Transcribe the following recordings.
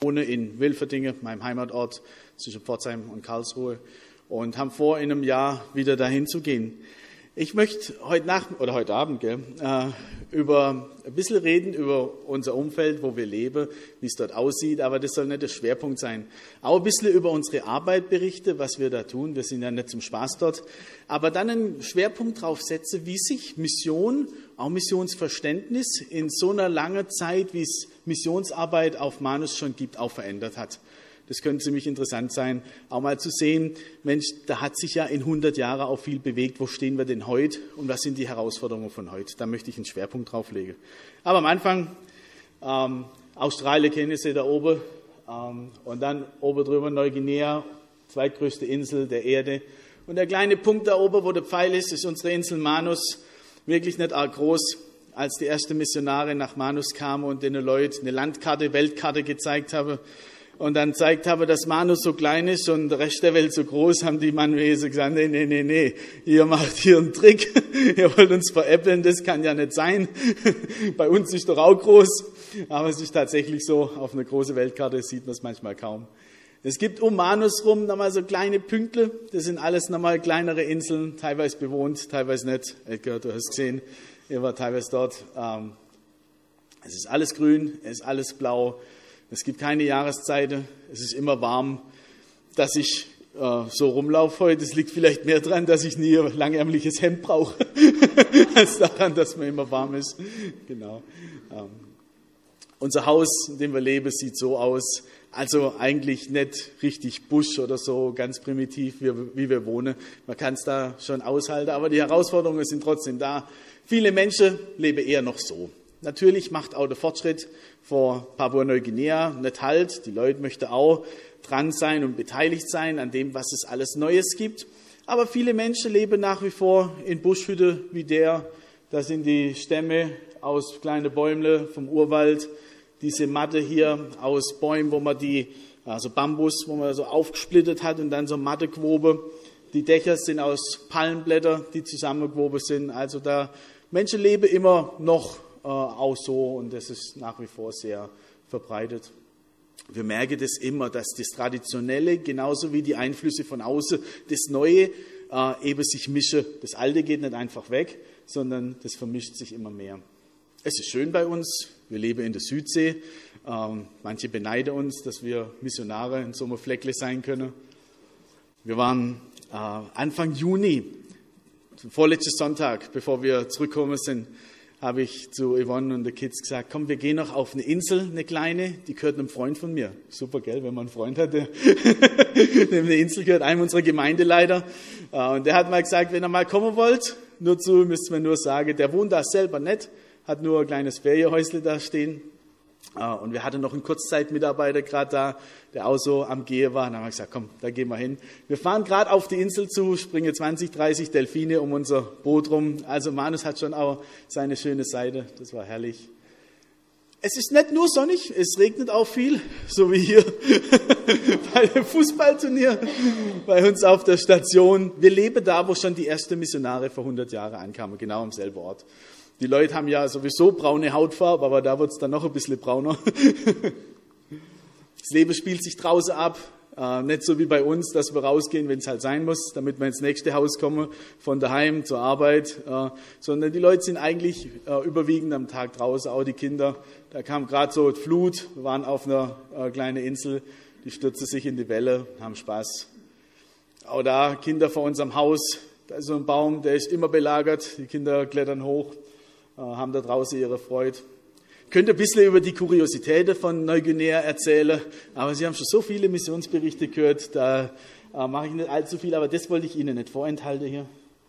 wohne in Wilferdinge, meinem Heimatort zwischen Pforzheim und Karlsruhe, und haben vor, in einem Jahr wieder dahin zu gehen. Ich möchte heute Abend über ein bisschen reden über unser Umfeld, wo wir leben, wie es dort aussieht, aber das soll nicht der Schwerpunkt sein. Auch ein bisschen über unsere Arbeit berichte, was wir da tun. Wir sind ja nicht zum Spaß dort, aber dann einen Schwerpunkt drauf setze, wie sich Mission, auch Missionsverständnis in so einer langen Zeit, wie es Missionsarbeit auf Manus schon gibt, auch verändert hat. Das könnte ziemlich interessant sein, auch mal zu sehen, Mensch, da hat sich ja in 100 Jahren auch viel bewegt. Wo stehen wir denn heute und was sind die Herausforderungen von heute? Da möchte ich einen Schwerpunkt drauf legen. Aber am Anfang, Australien kennen Sie da oben, und dann oben drüber Neuguinea, zweitgrößte Insel der Erde. Und der kleine Punkt da oben, wo der Pfeil ist unsere Insel Manus, wirklich nicht arg groß. Als die ersten Missionare nach Manus kamen und den Leuten eine Landkarte, Weltkarte gezeigt haben, und dann zeigt habe, dass Manus so klein ist und der Rest der Welt so groß, haben die Manuesen gesagt, nee, ihr macht hier einen Trick, ihr wollt uns veräppeln, das kann ja nicht sein. Bei uns ist doch auch groß, aber es ist tatsächlich so, auf einer großen Weltkarte sieht man es manchmal kaum. Es gibt um Manus rum nochmal so kleine Pünktchen, das sind alles nochmal kleinere Inseln, teilweise bewohnt, teilweise nicht. Edgar, du hast gesehen, ihr wart teilweise dort. Es ist alles grün, es ist alles blau. Es gibt keine Jahreszeiten, es ist immer warm. Dass ich so rumlaufe heute, es liegt vielleicht mehr daran, dass ich nie ein langärmliches Hemd brauche, als daran, dass mir immer warm ist. Genau. Unser Haus, in dem wir leben, sieht so aus, also eigentlich nicht richtig Busch oder so, ganz primitiv, wie wir wohnen. Man kann es da schon aushalten, aber die Herausforderungen sind trotzdem da. Viele Menschen leben eher noch so. Natürlich macht auch der Fortschritt vor Papua-Neuguinea nicht Halt. Die Leute möchten auch dran sein und beteiligt sein an dem, was es alles Neues gibt. Aber viele Menschen leben nach wie vor in Buschhütte wie der. Da sind die Stämme aus kleinen Bäumen vom Urwald. Diese Matte hier aus Bäumen, wo man also Bambus, wo man so aufgesplittet hat und dann so Matte gewoben. Die Dächer sind aus Palmblätter, die zusammengewoben sind. Also da Menschen leben immer noch auch so, und das ist nach wie vor sehr verbreitet. Wir merken das immer, dass das Traditionelle genauso wie die Einflüsse von außen, das Neue eben sich mischen. Das Alte geht nicht einfach weg, sondern das vermischt sich immer mehr. Es ist schön bei uns, wir leben in der Südsee. Manche beneiden uns, dass wir Missionare in so einem Fleckle sein können. Wir waren Anfang Juni, vorletzten Sonntag, bevor wir zurückgekommen sind, habe ich zu Yvonne und den Kids gesagt, komm, wir gehen noch auf eine Insel, eine kleine, die gehört einem Freund von mir. Super, gell, wenn man einen Freund hat, der eine Insel gehört einem unserer Gemeindeleiter. Und der hat mal gesagt, wenn ihr mal kommen wollt, nur zu, müsst ihr mir nur sagen, der wohnt da selber nicht, hat nur ein kleines Ferienhäusle da stehen. Und wir hatten noch einen Kurzzeitmitarbeiter gerade da, der auch so am Gehen war. Und dann haben wir gesagt, komm, da gehen wir hin. Wir fahren gerade auf die Insel zu, springen 20, 30 Delfine um unser Boot rum. Also Manus hat schon auch seine schöne Seite. Das war herrlich. Es ist nicht nur sonnig, es regnet auch viel, so wie hier bei dem Fußballturnier bei uns auf der Station. Wir leben da, wo schon die ersten Missionare vor 100 Jahren ankamen, genau am selben Ort. Die Leute haben ja sowieso braune Hautfarbe, aber da wird es dann noch ein bisschen brauner. Das Leben spielt sich draußen ab, nicht so wie bei uns, dass wir rausgehen, wenn es halt sein muss, damit wir ins nächste Haus kommen, von daheim zur Arbeit, sondern die Leute sind eigentlich überwiegend am Tag draußen, auch die Kinder. Da kam gerade so die Flut, wir waren auf einer kleinen Insel, die stürzten sich in die Welle, haben Spaß. Auch da Kinder vor unserem Haus, da ist so ein Baum, der ist immer belagert, die Kinder klettern hoch, haben da draußen ihre Freude. Ich könnte ein bisschen über die Kuriositäten von Neuguinea erzählen, aber Sie haben schon so viele Missionsberichte gehört, da mache ich nicht allzu viel, aber das wollte ich Ihnen nicht vorenthalten hier.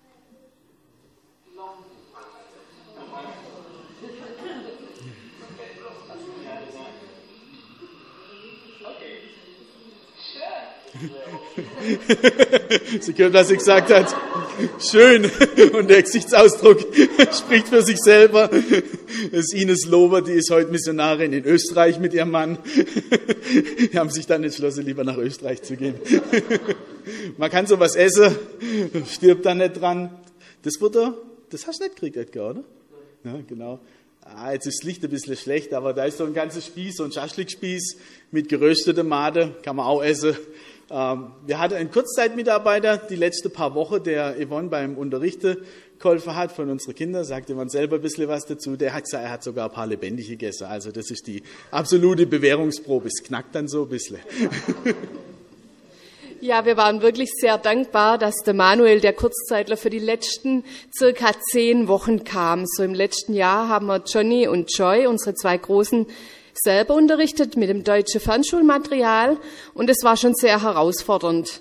Sie hören, was sie gesagt hat. Schön. Und der Gesichtsausdruck spricht für sich selber. Das ist Ines Lober, die ist heute Missionarin in Österreich mit ihrem Mann. Die haben sich dann entschlossen, lieber nach Österreich zu gehen. Man kann sowas essen, stirbt da nicht dran. Das hast du nicht gekriegt, Edgar, oder? Ja, genau. Jetzt ist das Licht ein bisschen schlecht, aber da ist so ein ganzes Spieß, so ein Schaschlikspieß mit gerösteter Made, kann man auch essen. Wir hatten einen Kurzzeitmitarbeiter die letzten paar Wochen, der Yvonne beim Unterrichten geholfen hat von unseren Kindern, sagte man selber ein bisschen was dazu. Der hat gesagt, er hat sogar ein paar lebendige gegessen. Also das ist die absolute Bewährungsprobe. Es knackt dann so ein bisschen. Ja, wir waren wirklich sehr dankbar, dass der Manuel, der Kurzzeitler, für die letzten circa 10 Wochen kam. So im letzten Jahr haben wir Johnny und Joy, unsere 2 Großen, selber unterrichtet mit dem deutschen Fernschulmaterial. Und es war schon sehr herausfordernd.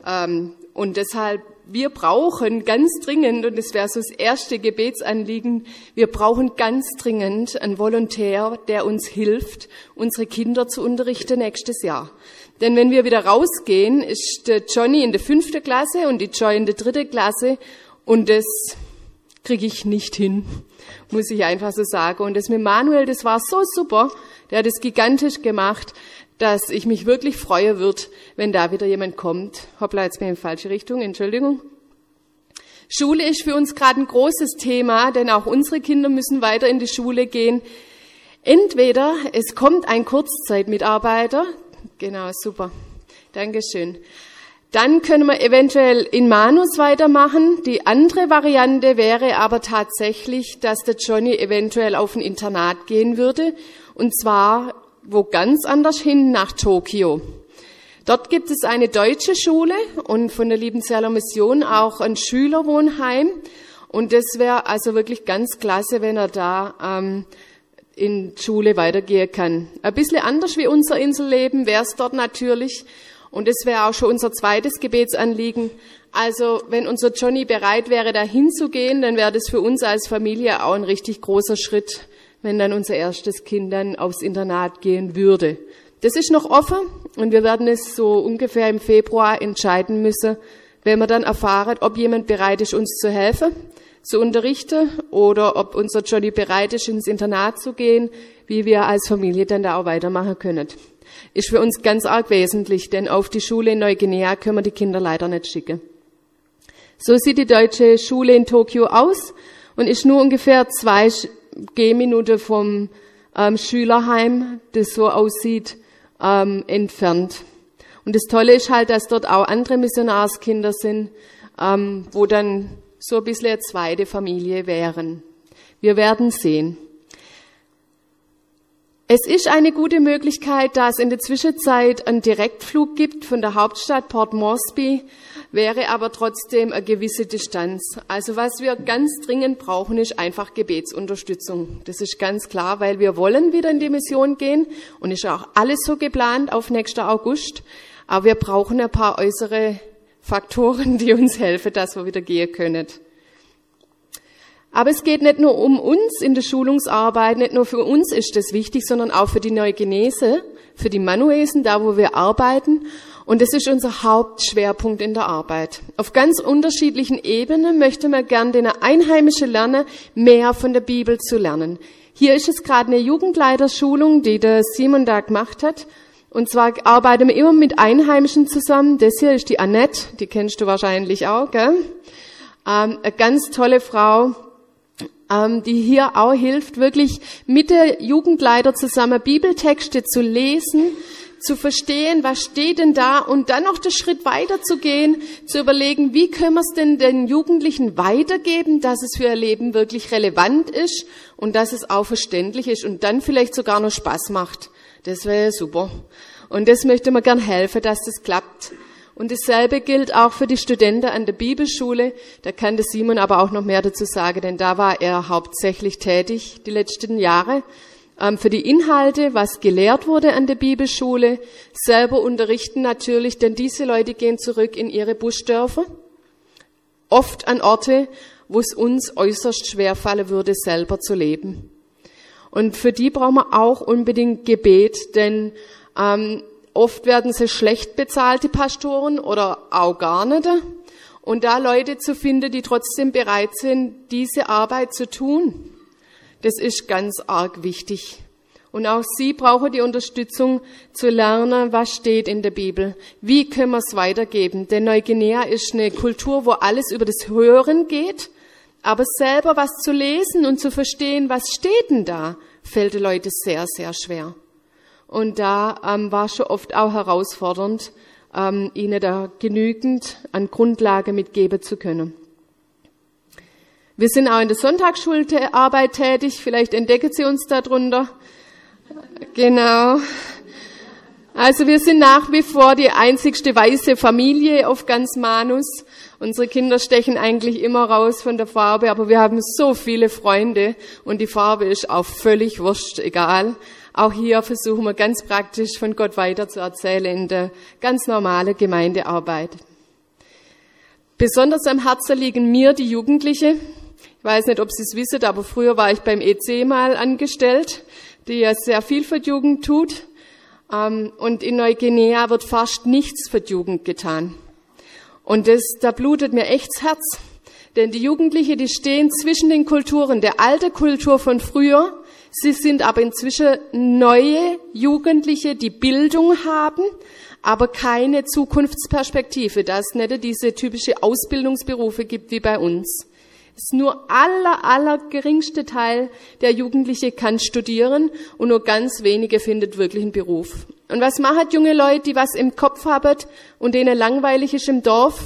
Und deshalb, wir brauchen ganz dringend, und das wäre so das erste Gebetsanliegen, wir brauchen ganz dringend einen Volontär, der uns hilft, unsere Kinder zu unterrichten nächstes Jahr. Denn wenn wir wieder rausgehen, ist der Johnny in der 5. Klasse und die Joy in der 3. Klasse und das kriege ich nicht hin, muss ich einfach so sagen. Und das mit Manuel, das war so super, der hat es gigantisch gemacht, dass ich mich wirklich freuen würde, wenn da wieder jemand kommt. Hoppla, jetzt bin ich in die falsche Richtung, Entschuldigung. Schule ist für uns gerade ein großes Thema, denn auch unsere Kinder müssen weiter in die Schule gehen. Entweder es kommt ein Kurzzeitmitarbeiter, genau, super, Dankeschön. Dann können wir eventuell in Manus weitermachen. Die andere Variante wäre aber tatsächlich, dass der Johnny eventuell auf ein Internat gehen würde, und zwar wo ganz anders hin, nach Tokio. Dort gibt es eine deutsche Schule und von der Liebenzeller Mission auch ein Schülerwohnheim. Und das wäre also wirklich ganz klasse, wenn er da in Schule weitergehen kann. Ein bisschen anders wie unser Inselleben wäre es dort natürlich. Und das wäre auch schon unser zweites Gebetsanliegen. Also wenn unser Johnny bereit wäre, da hinzugehen, dann wäre das für uns als Familie auch ein richtig großer Schritt, wenn dann unser erstes Kind dann aufs Internat gehen würde. Das ist noch offen und wir werden es so ungefähr im Februar entscheiden müssen, wenn wir dann erfahren, ob jemand bereit ist, uns zu helfen, zu unterrichten, oder ob unser Johnny bereit ist, ins Internat zu gehen, wie wir als Familie dann da auch weitermachen können. Ist für uns ganz arg wesentlich, denn auf die Schule in Neuguinea können wir die Kinder leider nicht schicken. So sieht die deutsche Schule in Tokio aus und ist nur ungefähr 2 Gehminuten vom Schülerheim, das so aussieht, entfernt. Und das Tolle ist halt, dass dort auch andere Missionarskinder sind, wo dann so ein bisschen eine zweite Familie wären. Wir werden sehen. Es ist eine gute Möglichkeit, da es in der Zwischenzeit einen Direktflug gibt von der Hauptstadt Port Moresby, wäre aber trotzdem eine gewisse Distanz. Also was wir ganz dringend brauchen, ist einfach Gebetsunterstützung. Das ist ganz klar, weil wir wollen wieder in die Mission gehen und ist auch alles so geplant auf nächsten August. Aber wir brauchen ein paar äußere Faktoren, die uns helfen, dass wir wieder gehen können. Aber es geht nicht nur um uns in der Schulungsarbeit, nicht nur für uns ist das wichtig, sondern auch für die Neuguinesen, für die Manuesen, da wo wir arbeiten. Und das ist unser Hauptschwerpunkt in der Arbeit. Auf ganz unterschiedlichen Ebenen möchten wir gern den Einheimischen lernen, mehr von der Bibel zu lernen. Hier ist es gerade eine Jugendleiterschulung, die der Simon da gemacht hat. Und zwar arbeiten wir immer mit Einheimischen zusammen. Das hier ist die Annette, die kennst du wahrscheinlich auch, gell? Eine ganz tolle Frau, die hier auch hilft, wirklich mit der Jugendleiter zusammen Bibeltexte zu lesen, zu verstehen, was steht denn da, und dann noch den Schritt weiter zu gehen, zu überlegen, wie können wir es denn den Jugendlichen weitergeben, dass es für ihr Leben wirklich relevant ist und dass es auch verständlich ist und dann vielleicht sogar noch Spaß macht. Das wäre super. Und das möchte man gern helfen, dass das klappt. Und dasselbe gilt auch für die Studenten an der Bibelschule. Da kann der Simon aber auch noch mehr dazu sagen, denn da war er hauptsächlich tätig die letzten Jahre. Für die Inhalte, was gelehrt wurde an der Bibelschule, selber unterrichten natürlich, denn diese Leute gehen zurück in ihre Buschdörfer, oft an Orte, wo es uns äußerst schwerfallen würde, selber zu leben. Und für die brauchen wir auch unbedingt Gebet, denn oft werden sie schlecht bezahlt, die Pastoren, oder auch gar nicht. Und da Leute zu finden, die trotzdem bereit sind, diese Arbeit zu tun, das ist ganz arg wichtig. Und auch sie brauchen die Unterstützung zu lernen, was steht in der Bibel. Wie können wir es weitergeben? Denn Neuguinea ist eine Kultur, wo alles über das Hören geht. Aber selber was zu lesen und zu verstehen, was steht denn da, fällt den Leuten sehr, sehr schwer. Und da war schon oft auch herausfordernd, ihnen da genügend an Grundlage mitgeben zu können. Wir sind auch in der Sonntagsschularbeit tätig, vielleicht entdecken Sie uns darunter. Genau. Also wir sind nach wie vor die einzigste weiße Familie auf ganz Manus. Unsere Kinder stechen eigentlich immer raus von der Farbe, aber wir haben so viele Freunde und die Farbe ist auch völlig wurscht, egal. Auch hier versuchen wir ganz praktisch von Gott weiter zu erzählen in der ganz normalen Gemeindearbeit. Besonders am Herzen liegen mir die Jugendliche. Ich weiß nicht, ob Sie es wissen, aber früher war ich beim EC mal angestellt, die ja sehr viel für die Jugend tut. Und in Neuguinea wird fast nichts für die Jugend getan. Und da blutet mir echt das Herz. Denn die Jugendlichen, die stehen zwischen den Kulturen, der alte Kultur von früher. Sie sind aber inzwischen neue Jugendliche, die Bildung haben, aber keine Zukunftsperspektive, da es nicht diese typische Ausbildungsberufe gibt wie bei uns. Es ist nur aller geringste Teil der Jugendlichen kann studieren und nur ganz wenige findet wirklich einen Beruf. Und was machen junge Leute, die was im Kopf haben und denen langweilig ist im Dorf?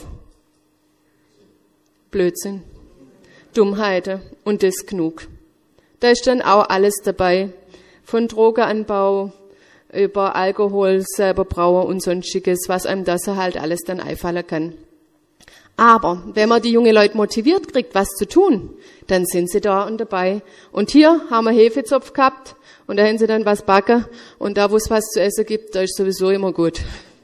Blödsinn, Dummheiten und das genug. Da ist dann auch alles dabei, von Drogenanbau über Alkohol, selber Brauer und sonstiges, was einem das halt alles dann einfallen kann. Aber wenn man die junge Leute motiviert kriegt, was zu tun, dann sind sie da und dabei. Und hier haben wir Hefezopf gehabt und da haben sie dann was backen und da, wo es was zu essen gibt, da ist sowieso immer gut.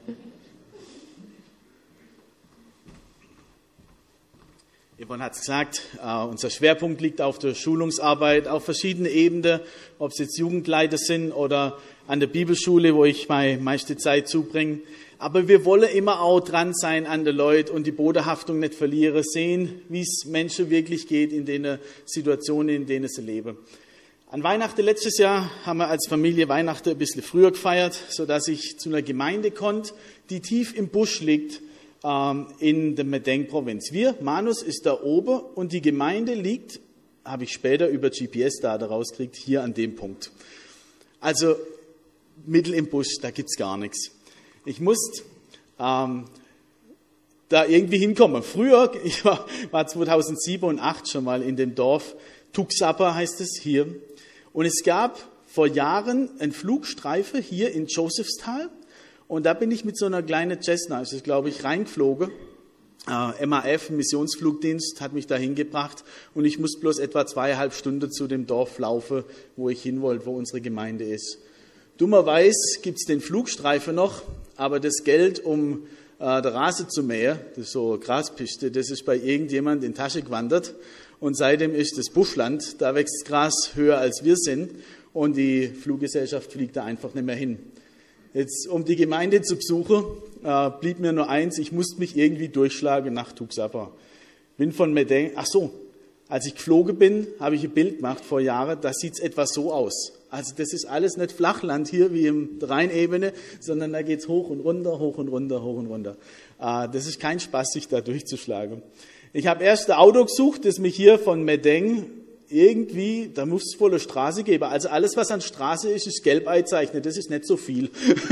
Yvonne hat es gesagt, unser Schwerpunkt liegt auf der Schulungsarbeit auf verschiedene Ebenen, ob es jetzt Jugendleiter sind oder an der Bibelschule, wo ich meine meiste Zeit zubringe. Aber wir wollen immer auch dran sein an den Leuten und die Bodenhaftung nicht verlieren, sehen, wie es Menschen wirklich geht in den Situationen, in denen sie leben. An Weihnachten letztes Jahr haben wir als Familie Weihnachten ein bisschen früher gefeiert, sodass ich zu einer Gemeinde konnte, die tief im Busch liegt, in der Medeng-Provinz. Manus ist da oben und die Gemeinde liegt, habe ich später über GPS-Daten rausgekriegt, hier an dem Punkt. Also mittel im Busch, da gibt's gar nichts. Ich musste da irgendwie hinkommen. Früher, ich war 2007 und 2008 schon mal in dem Dorf, Tuxapa heißt es hier. Und es gab vor Jahren einen Flugstreife hier in Josephsthal. Und da bin ich mit so einer kleinen Cessna, ist es glaube ich, reingeflogen. MAF, Missionsflugdienst, hat mich da hingebracht. Und ich muss bloß etwa 2,5 Stunden zu dem Dorf laufen, wo ich hin wollte, wo unsere Gemeinde ist. Dummerweise gibt's den Flugstreifen noch, aber das Geld, um der Rasen zu mähen, das ist so Graspiste, das ist bei irgendjemand in die Tasche gewandert. Und seitdem ist das Buschland, da wächst Gras höher als wir sind. Und die Fluggesellschaft fliegt da einfach nicht mehr hin. Jetzt, um die Gemeinde zu besuchen, blieb mir nur eins, ich musste mich irgendwie durchschlagen nach Tuxapa. Bin von Medeng, als ich geflogen bin, habe ich ein Bild gemacht vor Jahren, da sieht es etwa so aus. Also das ist alles nicht Flachland hier wie im Rheinebene, sondern da geht's hoch und runter, hoch und runter, hoch und runter. Das ist kein Spaß, sich da durchzuschlagen. Ich habe erst ein Auto gesucht, das mich hier von Medeng irgendwie, da muss es wohl eine Straße geben. Also alles, was an Straße ist, ist gelb eingezeichnet. Das ist nicht so viel.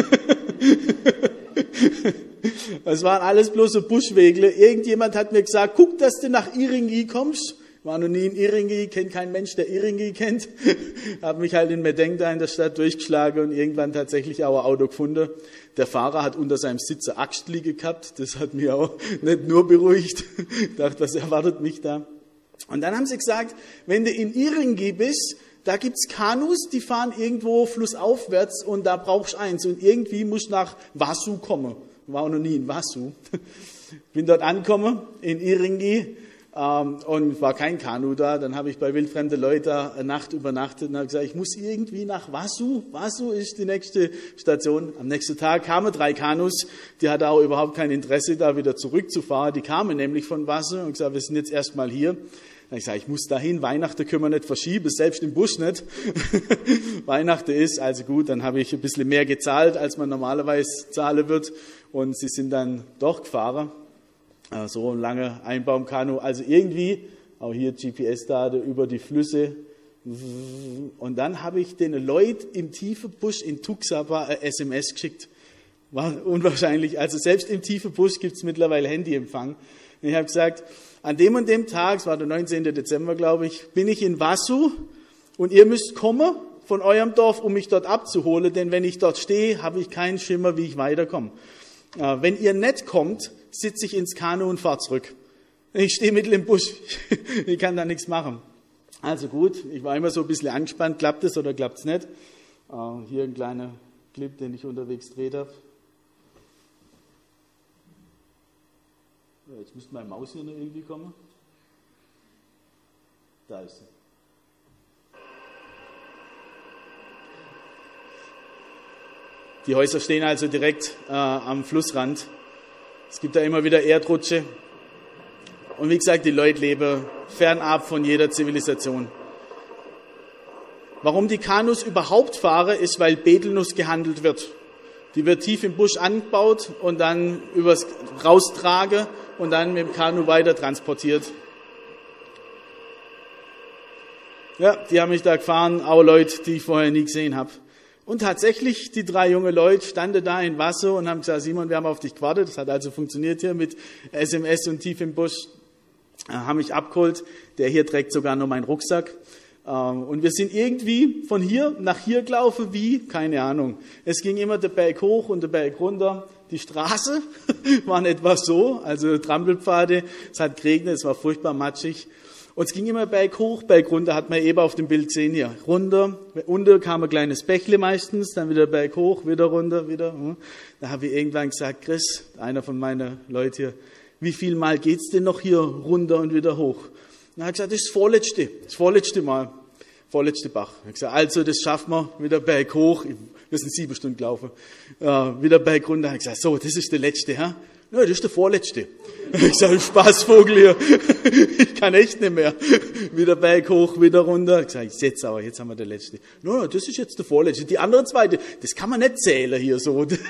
Das waren alles bloße Buschwegle. Irgendjemand hat mir gesagt, guck, dass du nach Iringi kommst. War noch nie in Iringi, kennt kein Mensch, der Iringi kennt. Habe mich halt in Medeng da in der Stadt durchgeschlagen und irgendwann tatsächlich auch ein Auto gefunden. Der Fahrer hat unter seinem Sitz eine Axt liegen gehabt. Das hat mich auch nicht nur beruhigt. Ich dachte, was erwartet mich da? Und dann haben sie gesagt, wenn du in Iringi bist, da gibt's Kanus, die fahren irgendwo flussaufwärts und da brauchst du eins. Und irgendwie musst du nach Wasu kommen. War auch noch nie in Wasu. Bin dort angekommen, in Iringi, und war kein Kanu da. Dann habe ich bei wildfremden Leuten eine Nacht übernachtet und habe gesagt, ich muss irgendwie nach Wasu. Wasu ist die nächste Station. Am nächsten Tag kamen 3 Kanus. Die hatten auch überhaupt kein Interesse, da wieder zurückzufahren. Die kamen nämlich von Wasu und gesagt, wir sind jetzt erstmal hier. Dann ich sage, ich muss dahin, Weihnachten können wir nicht verschieben, selbst im Busch nicht. Weihnachten ist, also gut, dann habe ich ein bisschen mehr gezahlt, als man normalerweise zahlen wird. Und sie sind dann doch gefahren. So ein lange Einbaumkanu. Also irgendwie auch hier GPS-Daten über die Flüsse. Und dann habe ich den Leuten im tiefen Busch in Tuxapa eine SMS geschickt. War unwahrscheinlich. Also selbst im tiefen Busch gibt es mittlerweile Handyempfang. Und ich habe gesagt, an dem und dem Tag, es war der 19. Dezember, glaube ich, bin ich in Wassu und ihr müsst kommen von eurem Dorf, um mich dort abzuholen, denn wenn ich dort stehe, habe ich keinen Schimmer, wie ich weiterkomme. Wenn ihr nicht kommt, sitze ich ins Kanu und fahre zurück. Ich stehe mitten im Busch, ich kann da nichts machen. Also gut, ich war immer so ein bisschen angespannt, klappt es oder klappt es nicht. Hier ein kleiner Clip, den ich unterwegs gedreht habe. Jetzt müsste meine Maus hier noch irgendwie kommen. Da ist sie. Die Häuser stehen also direkt am Flussrand. Es gibt da immer wieder Erdrutsche. Und wie gesagt, die Leute leben fernab von jeder Zivilisation. Warum die Kanus überhaupt fahren, ist, weil Betelnuss gehandelt wird. Die wird tief im Busch angebaut und dann übers raustragen und dann mit dem Kanu weiter transportiert. Ja, die haben mich da gefahren, auch Leute, die ich vorher nie gesehen habe. Und tatsächlich, die 3 junge Leute standen da in Wasser und haben gesagt, Simon, wir haben auf dich gewartet. Das hat also funktioniert hier mit SMS und tief im Busch. Haben mich abgeholt. Der hier trägt sogar noch meinen Rucksack. Und wir sind irgendwie von hier nach hier gelaufen, wie? Keine Ahnung. Es ging immer der Berg hoch und der Berg runter. Die Straße war in etwa so, also Trampelpfade. Es hat geregnet, es war furchtbar matschig. Und es ging immer Berg hoch, Berg runter, hat man eben auf dem Bild gesehen hier. Runter, unter kam ein kleines Bächle meistens, dann wieder Berg hoch, wieder runter, wieder. Da habe ich irgendwann gesagt, Chris, einer von meinen Leuten hier, wie viel Mal geht's denn noch hier runter und wieder hoch? Dann hat er gesagt, das vorletzte Mal, vorletzte Bach. Ich habe gesagt, also das schaffen wir, wieder Berg hoch, wir sind 7 Stunden gelaufen, wieder Berg runter. Ich habe gesagt, so, das ist der letzte, ja? Ja, das ist der vorletzte. Ich sage, Spaßvogel hier, ich kann echt nicht mehr. Wieder Berg hoch, wieder runter. Ich sage, jetzt aber, jetzt haben wir den letzte. No, das ist jetzt der vorletzte. Die anderen 2, das kann man nicht zählen hier so. Da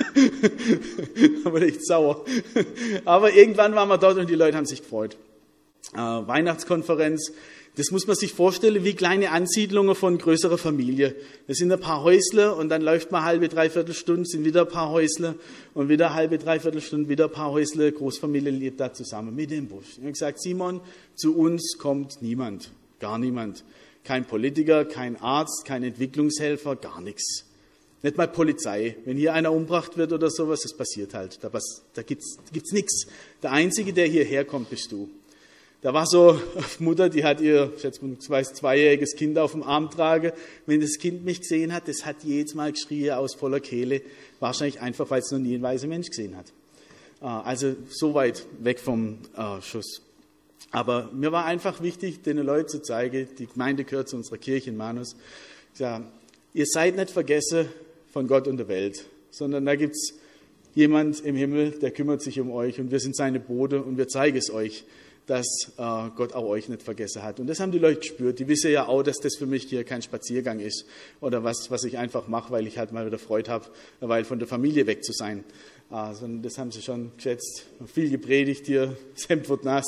war echt sauer. Aber irgendwann waren wir dort und die Leute haben sich gefreut. Weihnachtskonferenz, das muss man sich vorstellen wie kleine Ansiedlungen von größerer Familie. Das sind ein paar Häusle und dann läuft man halbe, dreiviertel Stunde, sind wieder ein paar Häusle und wieder halbe, dreiviertel Stunde, wieder ein paar Häusle. Großfamilie lebt da zusammen mit dem Busch. Ich habe gesagt, Simon, zu uns kommt niemand, gar niemand. Kein Politiker, kein Arzt, kein Entwicklungshelfer, gar nichts. Nicht mal Polizei. Wenn hier einer umgebracht wird oder sowas, das passiert halt. Da gibt's nichts. Der Einzige, der hierher kommt, bist du. Da war so eine Mutter, die hat ihr, ich schätze mal, 2-jähriges Kind auf dem Arm tragen. Wenn das Kind mich gesehen hat, das hat jedes Mal geschrien aus voller Kehle. Wahrscheinlich einfach, weil es noch nie ein weißer Mensch gesehen hat. Also so weit weg vom Schuss. Aber mir war einfach wichtig, den Leuten zu zeigen, die Gemeinde gehört zu unserer Kirche in Manus. Ich sage, ihr seid nicht vergessen von Gott und der Welt, sondern da gibt's jemand im Himmel, der kümmert sich um euch und wir sind seine Bote und wir zeigen es euch, dass Gott auch euch nicht vergessen hat. Und das haben die Leute gespürt. Die wissen ja auch, dass das für mich hier kein Spaziergang ist oder was ich einfach mache, weil ich halt mal wieder Freude habe, weil von der Familie weg zu sein. Sondern das haben sie schon geschätzt. Viel gepredigt hier, das Hemd wird nass.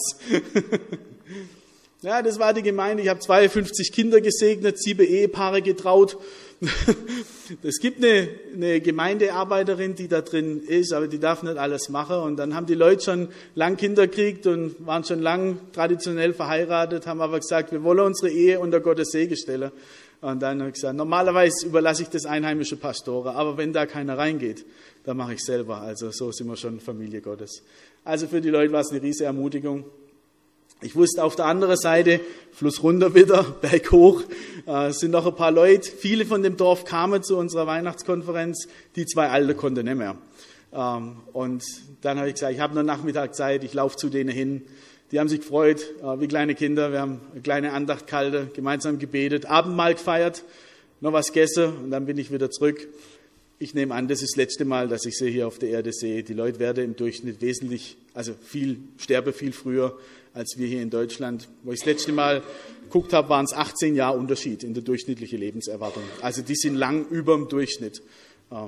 Ja, das war die Gemeinde. Ich habe 52 Kinder gesegnet, 7 Ehepaare getraut. Es gibt eine Gemeindearbeiterin, die da drin ist, aber die darf nicht alles machen. Und dann haben die Leute schon lang Kinder gekriegt und waren schon lang traditionell verheiratet, haben aber gesagt, wir wollen unsere Ehe unter Gottes Segen stellen. Und dann habe ich gesagt, normalerweise überlasse ich das einheimische Pastoren, aber wenn da keiner reingeht, dann mache ich selber. Also so sind wir schon Familie Gottes. Also für die Leute war es eine riesige Ermutigung. Ich wusste auf der anderen Seite, Fluss runter wieder, Berg hoch, sind noch ein paar Leute. Viele von dem Dorf kamen zu unserer Weihnachtskonferenz, die 2 Alte konnten nicht mehr. Und dann habe ich gesagt, ich habe nur Nachmittag Zeit, ich laufe zu denen hin. Die haben sich gefreut, wie kleine Kinder. Wir haben eine kleine Andacht gehalten, gemeinsam gebetet, Abendmahl gefeiert, noch was gegessen und dann bin ich wieder zurück. Ich nehme an, das ist das letzte Mal, dass ich sie hier auf der Erde sehe. Die Leute werden im Durchschnitt sterben viel früher als wir hier in Deutschland. Wo ich das letzte Mal geguckt habe, waren es 18 Jahre Unterschied in der durchschnittlichen Lebenserwartung. Also die sind lang über dem Durchschnitt.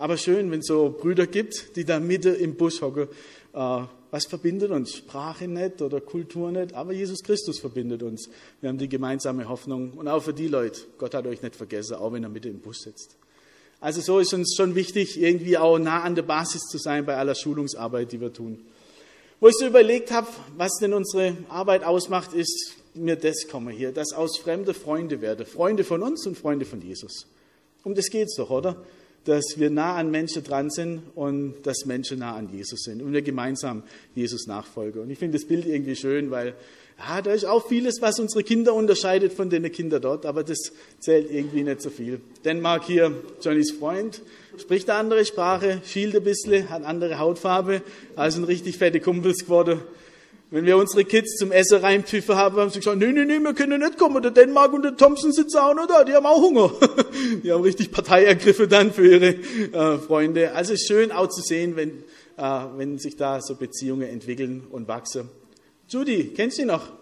Aber schön, wenn es so Brüder gibt, die da mitten im Busch hocken. Was verbindet uns? Sprache nicht oder Kultur nicht, aber Jesus Christus verbindet uns. Wir haben die gemeinsame Hoffnung. Und auch für die Leute, Gott hat euch nicht vergessen, auch wenn er mitten im Busch sitzt. Also so ist uns schon wichtig, irgendwie auch nah an der Basis zu sein bei aller Schulungsarbeit, die wir tun. Wo ich so überlegt habe, was denn unsere Arbeit ausmacht, ist mir das komme hier, dass aus Fremde Freunde werden. Freunde von uns und Freunde von Jesus. Um das geht's doch, oder? Dass wir nah an Menschen dran sind und dass Menschen nah an Jesus sind und wir gemeinsam Jesus nachfolgen. Und ich finde das Bild irgendwie schön, weil da ist auch vieles, was unsere Kinder unterscheidet von den Kindern dort, aber das zählt irgendwie nicht so viel. Dänemark hier, Johnnys Freund, spricht eine andere Sprache, schielt ein bisschen, hat andere Hautfarbe, also sind richtig fette Kumpels geworden. Wenn wir unsere Kids zum Essen reinpfiffen haben sie gesagt, nee, wir können nicht kommen, der Dänemark und der Thompson sitzen auch noch da, die haben auch Hunger. Die haben richtig Partei ergriffen dann für ihre Freunde. Also es ist schön auch zu sehen, wenn sich da so Beziehungen entwickeln und wachsen. Judy, kennst du die noch?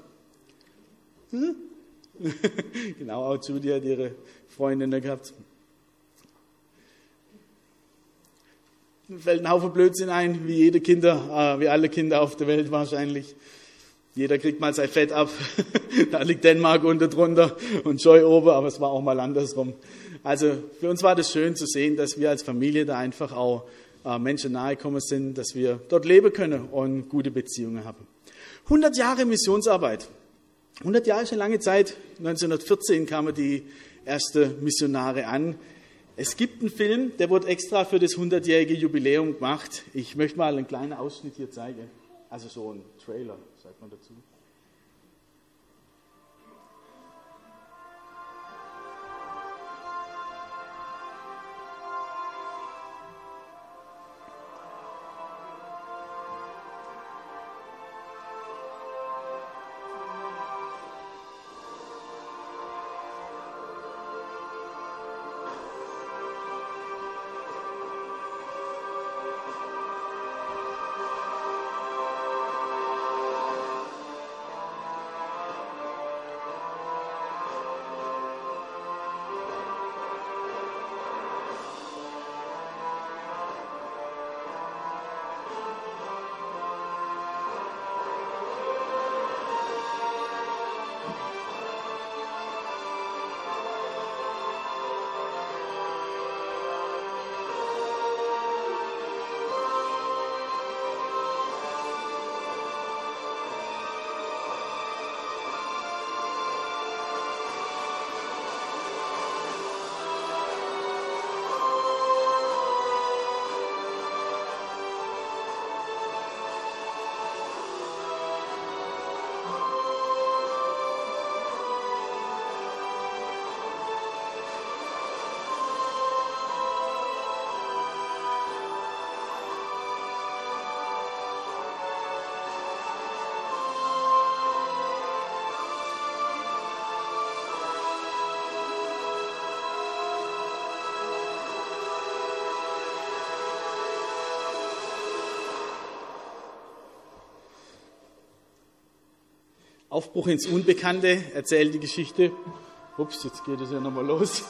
Genau, auch Judy hat ihre Freundin gehabt. Mir fällt ein Haufen Blödsinn ein, wie alle Kinder auf der Welt wahrscheinlich. Jeder kriegt mal sein Fett ab. Da liegt Dänemark unten drunter und Joy oben, aber es war auch mal andersrum. Also für uns war das schön zu sehen, dass wir als Familie da einfach auch Menschen nahe gekommen sind, dass wir dort leben können und gute Beziehungen haben. 100 Jahre Missionsarbeit. 100 Jahre ist eine lange Zeit. 1914 kamen die ersten Missionare an. Es gibt einen Film, der wurde extra für das 100-jährige Jubiläum gemacht. Ich möchte mal einen kleinen Ausschnitt hier zeigen. Also so ein Trailer, sagt man dazu. Aufbruch ins Unbekannte erzählt die Geschichte. Ups, jetzt geht es ja nochmal los.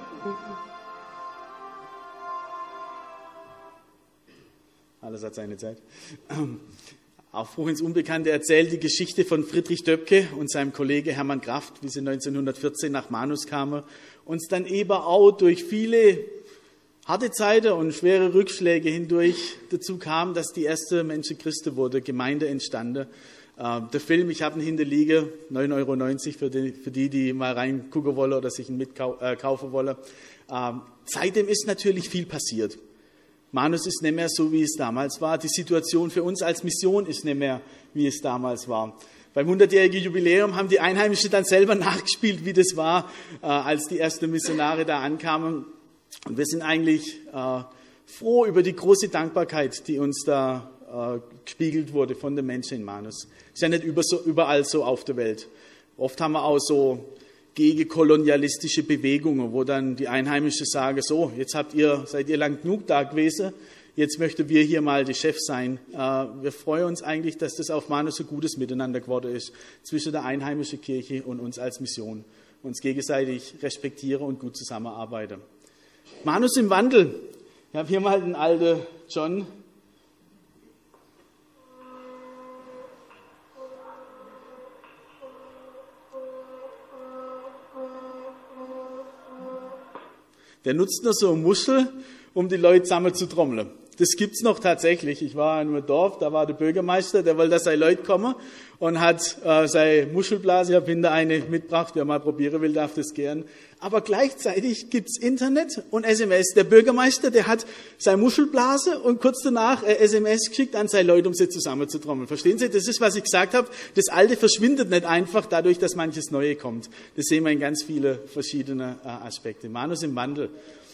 Alles hat seine Zeit. Aufbruch ins Unbekannte erzählt die Geschichte von Friedrich Döbke und seinem Kollege Hermann Kraft, wie sie 1914 nach Manus kamen und es dann eben auch durch viele harte Zeiten und schwere Rückschläge hindurch dazu kam, dass die erste Menschen Christen wurde, Gemeinde entstanden. Der Film, ich habe ihn hinterliegen, 9,90 € für die mal reingucken wollen oder sich ihn mitkaufen wollen. Seitdem ist natürlich viel passiert. Manus ist nicht mehr so, wie es damals war. Die Situation für uns als Mission ist nicht mehr, wie es damals war. Beim 100-jährigen Jubiläum haben die Einheimischen dann selber nachgespielt, wie das war, als die ersten Missionare da ankamen. Und wir sind eigentlich froh über die große Dankbarkeit, die uns da gespiegelt wurde von den Menschen in Manus. Ist ja nicht überall so auf der Welt. Oft haben wir auch so gegenkolonialistische Bewegungen, wo dann die Einheimischen sagen, so, jetzt seid ihr lang genug da gewesen, jetzt möchten wir hier mal die Chefs sein. Wir freuen uns eigentlich, dass das auf Manus so gutes Miteinander geworden ist, zwischen der einheimischen Kirche und uns als Mission. Uns gegenseitig respektieren und gut zusammenarbeiten. Manus im Wandel. Ich habe hier mal den alten John. Der nutzt nur so eine Muschel, um die Leute zusammen zu trommeln. Das gibt's noch tatsächlich. Ich war in einem Dorf, da war der Bürgermeister, der wollte, dass seine Leute kommen und hat seine Muschelblase, ich habe hinter eine mitgebracht, wer mal probieren will, darf das gern. Aber gleichzeitig gibt's Internet und SMS. Der Bürgermeister, der hat seine Muschelblase und kurz danach SMS geschickt an seine Leute, um sie zusammenzutrommeln. Verstehen Sie? Das ist, was ich gesagt habe. Das Alte verschwindet nicht einfach dadurch, dass manches Neue kommt. Das sehen wir in ganz viele verschiedene Aspekte. Manus im Wandel.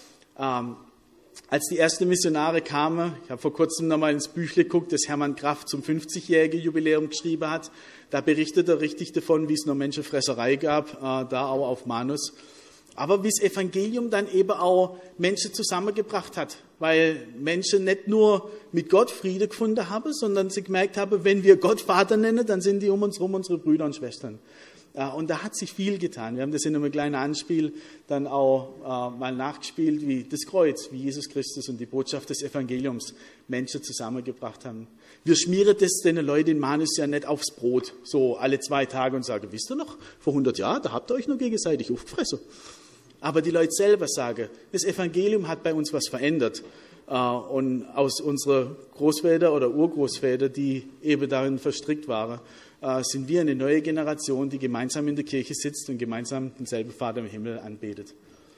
Als die ersten Missionare kamen, ich habe vor kurzem nochmal ins Büchle geguckt, das Hermann Kraft zum 50-jährigen Jubiläum geschrieben hat, da berichtet er richtig davon, wie es noch Menschenfresserei gab, da auch auf Manus. Aber wie das Evangelium dann eben auch Menschen zusammengebracht hat, weil Menschen nicht nur mit Gott Friede gefunden haben, sondern sie gemerkt haben, wenn wir Gott Vater nennen, dann sind die um uns herum unsere Brüder und Schwestern. Und da hat sich viel getan. Wir haben das in einem kleinen Anspiel dann auch mal nachgespielt, wie das Kreuz, wie Jesus Christus und die Botschaft des Evangeliums Menschen zusammengebracht haben. Wir schmieren das den Leuten in Manus ja nicht aufs Brot, so alle 2 Tage und sagen, wisst ihr noch, vor 100 Jahren, da habt ihr euch nur gegenseitig aufgefressen. Aber die Leute selber sagen, das Evangelium hat bei uns was verändert. Und aus unseren Großväter oder Urgroßväter, die eben darin verstrickt waren, sind wir eine neue Generation, die gemeinsam in der Kirche sitzt und gemeinsam denselben Vater im Himmel anbetet.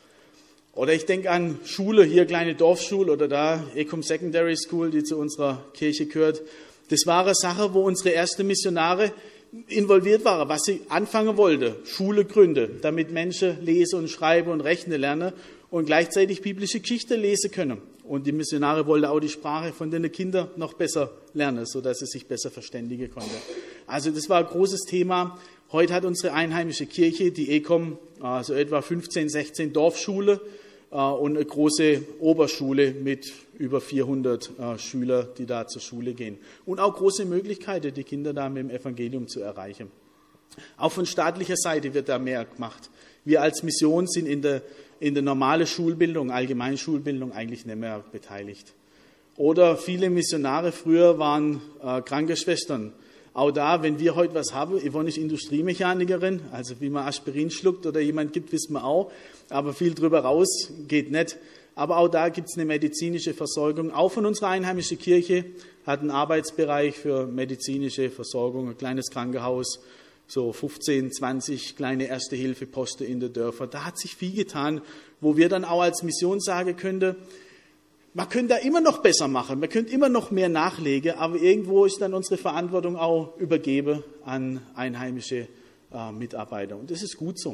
Oder ich denke an Schule, hier kleine Dorfschule oder da Ecum Secondary School, die zu unserer Kirche gehört. Das war eine Sache, wo unsere ersten Missionare involviert waren, was sie anfangen wollten, Schule gründen, damit Menschen lesen und schreiben und rechnen lernen und gleichzeitig biblische Geschichte lesen können. Und die Missionare wollten auch die Sprache von den Kindern noch besser lernen, sodass sie sich besser verständigen konnten. Also das war ein großes Thema. Heute hat unsere einheimische Kirche, die Ecom, so etwa 15, 16 Dorfschule und eine große Oberschule mit über 400 Schülern, die da zur Schule gehen. Und auch große Möglichkeiten, die Kinder da mit dem Evangelium zu erreichen. Auch von staatlicher Seite wird da mehr gemacht. Wir als Mission sind in der normalen Schulbildung, Allgemeinschulbildung eigentlich nicht mehr beteiligt. Oder viele Missionare früher waren Krankenschwestern. Auch da, wenn wir heute was haben, Yvonne ist Industriemechanikerin, also wie man Aspirin schluckt oder jemand gibt, wissen wir auch, aber viel drüber raus geht nicht. Aber auch da gibt es eine medizinische Versorgung. Auch von unserer einheimischen Kirche hat einen Arbeitsbereich für medizinische Versorgung, ein kleines Krankenhaus, so 15, 20 kleine Erste-Hilfe-Posten in den Dörfern. Da hat sich viel getan, wo wir dann auch als Mission sagen könnten, man könnte da immer noch besser machen, man könnte immer noch mehr nachlegen, aber irgendwo ist dann unsere Verantwortung auch übergeben an einheimische Mitarbeiter. Und das ist gut so.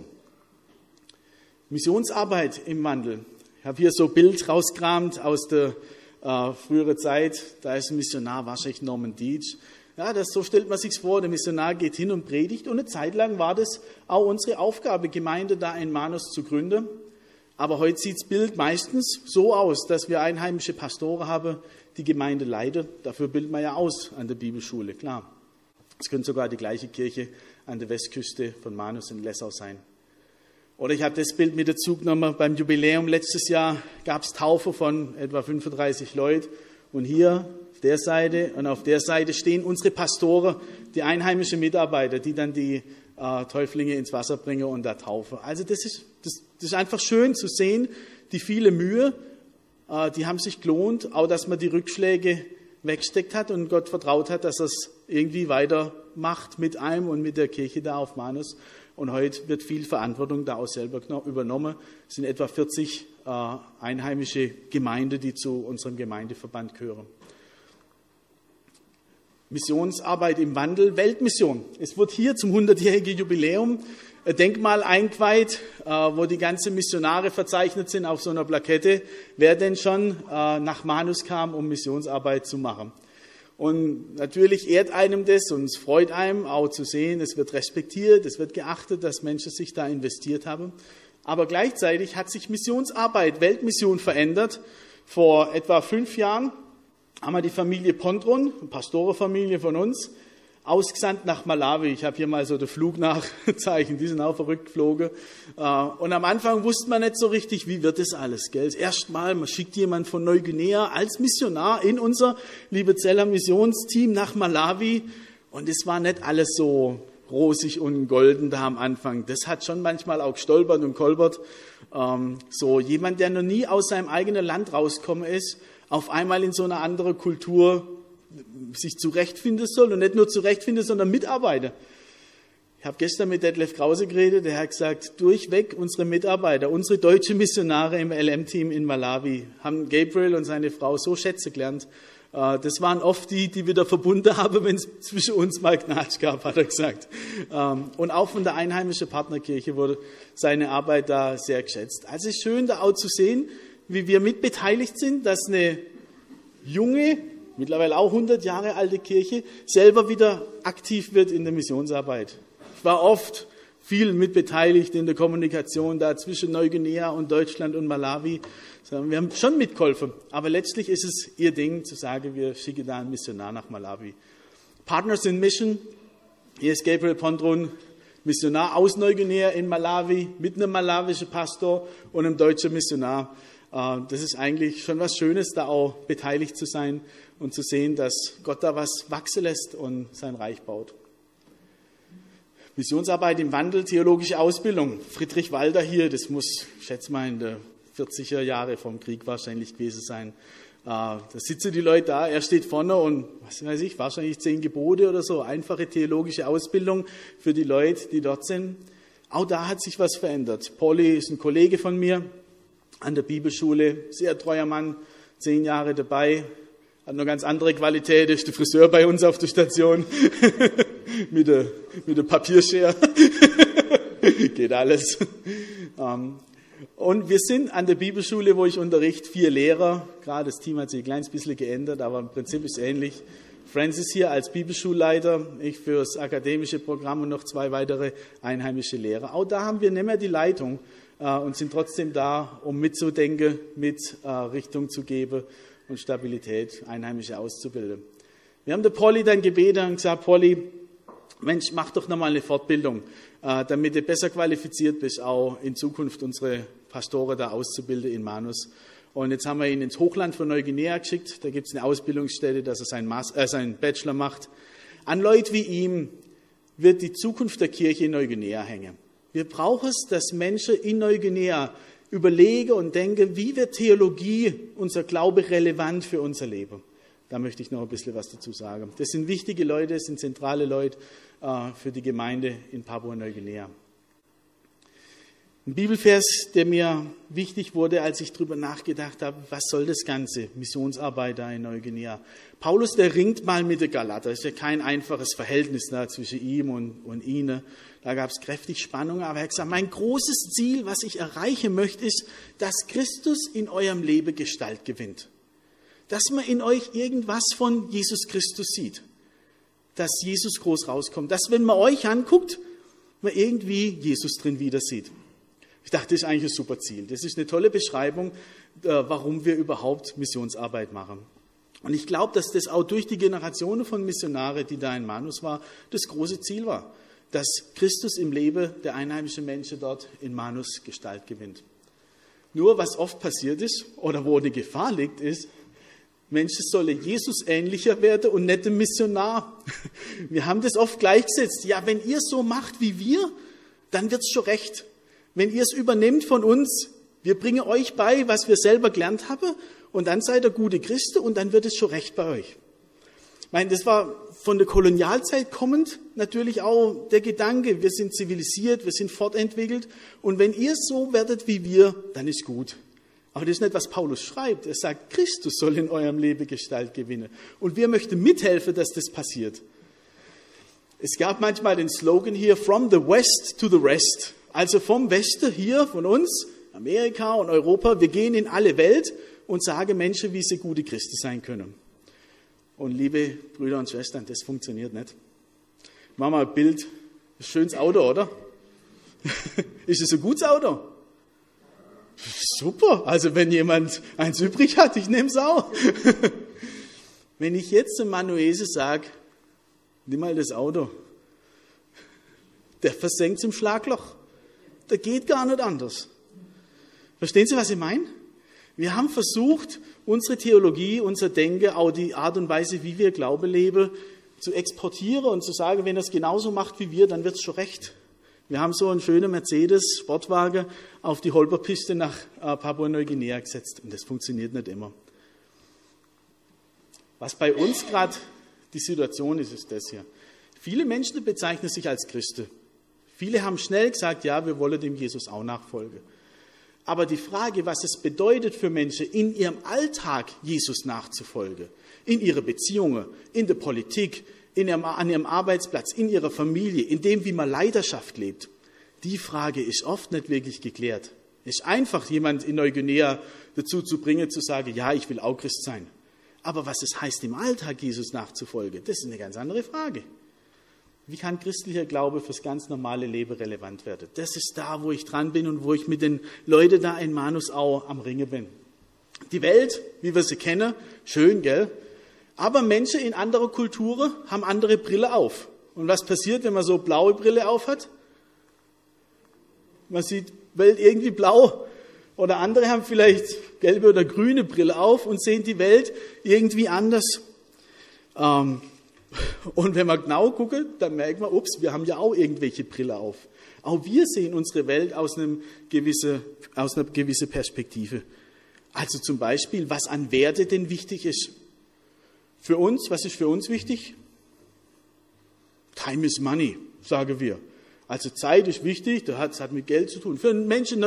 Missionsarbeit im Wandel. Ich habe hier so ein Bild rausgekramt aus der früheren Zeit. Da ist ein Missionar, wahrscheinlich Norman Dietz. Ja, so stellt man sich's vor, der Missionar geht hin und predigt. Und eine Zeit lang war das auch unsere Aufgabe, Gemeinde da in Manus zu gründen. Aber heute sieht das Bild meistens so aus, dass wir einheimische Pastoren haben, die Gemeinde leiten. Dafür bildet man ja aus an der Bibelschule, klar. Es könnte sogar die gleiche Kirche an der Westküste von Manus in Lessau sein. Oder ich habe das Bild mit dazu genommen, beim Jubiläum letztes Jahr gab es Taufe von etwa 35 Leuten. Und hier auf der Seite und auf der Seite stehen unsere Pastoren, die einheimischen Mitarbeiter, die dann die Täuflinge ins Wasser bringen und da taufen. Also das ist einfach schön zu sehen, die viele Mühe, die haben sich gelohnt, auch dass man die Rückschläge weggesteckt hat und Gott vertraut hat, dass er es irgendwie weitermacht mit einem und mit der Kirche da auf Manus. Und heute wird viel Verantwortung da auch selber übernommen. Es sind etwa 40 einheimische Gemeinden, die zu unserem Gemeindeverband gehören. Missionsarbeit im Wandel, Weltmission. Es wird hier zum 100-jährigen Jubiläum ein Denkmal eingeweiht, wo die ganzen Missionare verzeichnet sind auf so einer Plakette, wer denn schon nach Manus kam, um Missionsarbeit zu machen. Und natürlich ehrt einem das und es freut einem auch zu sehen, es wird respektiert, es wird geachtet, dass Menschen sich da investiert haben. Aber gleichzeitig hat sich Missionsarbeit, Weltmission verändert. Vor etwa 5 Jahren haben wir die Familie Pontron, eine Pastorenfamilie von uns, ausgesandt nach Malawi. Ich habe hier mal so den Flugnachzeichen, die sind auch verrückt geflogen. Und am Anfang wusste man nicht so richtig, wie wird das alles, gell? Erstmal, man schickt jemand von Neuguinea als Missionar in unser Liebezeller Missionsteam nach Malawi. Und es war nicht alles so rosig und golden da am Anfang. Das hat schon manchmal auch gestolpert und kolpert. So jemand, der noch nie aus seinem eigenen Land rausgekommen ist, auf einmal in so eine andere Kultur sich zurechtfinden soll und nicht nur zurechtfinden, sondern mitarbeiten. Ich habe gestern mit Detlef Krause geredet, der hat gesagt, durchweg unsere Mitarbeiter, unsere deutschen Missionare im LM-Team in Malawi haben Gabriel und seine Frau so schätzen gelernt. Das waren oft die wieder verbunden haben, wenn es zwischen uns mal Knatsch gab, hat er gesagt. Und auch von der einheimischen Partnerkirche wurde seine Arbeit da sehr geschätzt. Also es ist schön, da auch zu sehen, wie wir mitbeteiligt sind, dass eine junge, mittlerweile auch 100 Jahre alte Kirche selber wieder aktiv wird in der Missionsarbeit. Ich war oft viel mitbeteiligt in der Kommunikation da zwischen Neuguinea und Deutschland und Malawi. Wir haben schon mitgeholfen, aber letztlich ist es ihr Ding zu sagen, wir schicken da einen Missionar nach Malawi. Partners in Mission, hier ist Gabriel Pondrun, Missionar aus Neuguinea in Malawi mit einem malawischen Pastor und einem deutschen Missionar. Das ist eigentlich schon was Schönes, da auch beteiligt zu sein und zu sehen, dass Gott da was wachsen lässt und sein Reich baut. Missionsarbeit im Wandel, theologische Ausbildung. Friedrich Walter hier, das muss, ich schätze mal, in der 40er Jahre vom Krieg wahrscheinlich gewesen sein. Da sitzen die Leute da, er steht vorne und, was weiß ich, wahrscheinlich 10 Gebote oder so, einfache theologische Ausbildung für die Leute, die dort sind. Auch da hat sich was verändert. Polly ist ein Kollege von mir an der Bibelschule, sehr treuer Mann, 10 Jahre dabei, hat noch ganz andere Qualität, ist der Friseur bei uns auf der Station, mit der Papierschere, geht alles. Und wir sind an der Bibelschule, wo ich unterrichte, 4 Lehrer, gerade das Team hat sich ein kleines bisschen geändert, aber im Prinzip ist es ähnlich. Francis hier als Bibelschulleiter, ich für das akademische Programm und noch 2 weitere einheimische Lehrer. Auch da haben wir nicht mehr die Leitung und sind trotzdem da, um mitzudenken, mit Richtung zu geben und Stabilität, Einheimische auszubilden. Wir haben der Polly dann gebeten und gesagt, Polly, Mensch, mach doch nochmal eine Fortbildung, damit du besser qualifiziert bist, auch in Zukunft unsere Pastoren da auszubilden in Manus. Und jetzt haben wir ihn ins Hochland von Neuguinea geschickt. Da gibt es eine Ausbildungsstätte, dass er seinen Bachelor macht. An Leute wie ihm wird die Zukunft der Kirche in Neuguinea hängen. Wir brauchen es, dass Menschen in Neuguinea überlegen und denken, wie wird Theologie, unser Glaube relevant für unser Leben. Da möchte ich noch ein bisschen was dazu sagen. Das sind wichtige Leute, das sind zentrale Leute für die Gemeinde in Papua-Neuguinea. Ein Bibelvers, der mir wichtig wurde, als ich darüber nachgedacht habe, was soll das Ganze, Missionsarbeit da in Neuguinea. Paulus, der ringt mal mit den Galater. Es ist ja kein einfaches Verhältnis da zwischen ihm und ihnen. Da gab es kräftig Spannung, aber er hat gesagt, mein großes Ziel, was ich erreichen möchte, ist, dass Christus in eurem Leben Gestalt gewinnt. Dass man in euch irgendwas von Jesus Christus sieht. Dass Jesus groß rauskommt. Dass, wenn man euch anguckt, man irgendwie Jesus drin wieder sieht. Ich dachte, das ist eigentlich ein super Ziel. Das ist eine tolle Beschreibung, warum wir überhaupt Missionsarbeit machen. Und ich glaube, dass das auch durch die Generationen von Missionaren, die da in Manus war, das große Ziel war. Dass Christus im Leben der einheimischen Menschen dort in Manus Gestalt gewinnt. Nur was oft passiert ist, oder wo eine Gefahr liegt, ist, Menschen sollen Jesus ähnlicher werden und nicht dem Missionar. Wir haben das oft gleichgesetzt. Ja, wenn ihr so macht wie wir, dann wird's schon recht. Wenn ihr es übernehmt von uns, wir bringen euch bei, was wir selber gelernt haben, und dann seid ihr gute Christen und dann wird es schon recht bei euch. Ich meine, das war von der Kolonialzeit kommend natürlich auch der Gedanke, wir sind zivilisiert, wir sind fortentwickelt und wenn ihr so werdet wie wir, dann ist gut. Aber das ist nicht, was Paulus schreibt. Er sagt, Christus soll in eurem Leben Gestalt gewinnen. Und wir möchten mithelfen, dass das passiert. Es gab manchmal den Slogan hier, from the west to the rest. Also vom Westen hier, von uns, Amerika und Europa, wir gehen in alle Welt und sagen Menschen, wie sie gute Christen sein können. Und liebe Brüder und Schwestern, das funktioniert nicht. Ich mache mal ein Bild. Ein schönes Auto, oder? Ist es ein gutes Auto? Super, also wenn jemand eins übrig hat, ich nehme es auch. Wenn ich jetzt zum Manuese sage, Nimm mal das Auto. Der versenkt es im Schlagloch. Der geht gar nicht anders. Verstehen Sie, was ich meine? Wir haben versucht, unsere Theologie, unser Denken, auch die Art und Weise, wie wir Glaube leben, zu exportieren und zu sagen, wenn er es genauso macht wie wir, dann wird es schon recht. Wir haben so einen schönen Mercedes-Sportwagen auf die Holperpiste nach Papua-Neuguinea gesetzt und das funktioniert nicht immer. Was bei uns gerade die Situation ist, ist das hier. Viele Menschen bezeichnen sich als Christen. Viele haben schnell gesagt, ja, wir wollen dem Jesus auch nachfolgen. Aber die Frage, was es bedeutet für Menschen, in ihrem Alltag Jesus nachzufolgen, in ihre Beziehungen, in der Politik, an ihrem Arbeitsplatz, in ihrer Familie, in dem, wie man Leidenschaft lebt, die Frage ist oft nicht wirklich geklärt. Es ist einfach, jemand in Neuguinea dazu zu bringen, zu sagen, ja, ich will auch Christ sein. Aber was es heißt, im Alltag Jesus nachzufolgen, das ist eine ganz andere Frage. Wie kann christlicher Glaube fürs ganz normale Leben relevant werden? Das ist da, wo ich dran bin und wo ich mit den Leuten da in Manusau am Ringen bin. Die Welt, wie wir sie kennen, schön, gell? Aber Menschen in anderen Kulturen haben andere Brille auf. Und was passiert, wenn man so blaue Brille auf hat? Man sieht Welt irgendwie blau. Oder andere haben vielleicht gelbe oder grüne Brille auf und sehen die Welt irgendwie anders. Und wenn wir genau gucken, dann merkt man, ups, wir haben ja auch irgendwelche Brille auf. Auch wir sehen unsere Welt aus einer gewissen Perspektive. Also zum Beispiel, was an Werte denn wichtig ist. Für uns, was ist für uns wichtig? Time is money, sagen wir. Also Zeit ist wichtig, das hat mit Geld zu tun. Für einen Menschen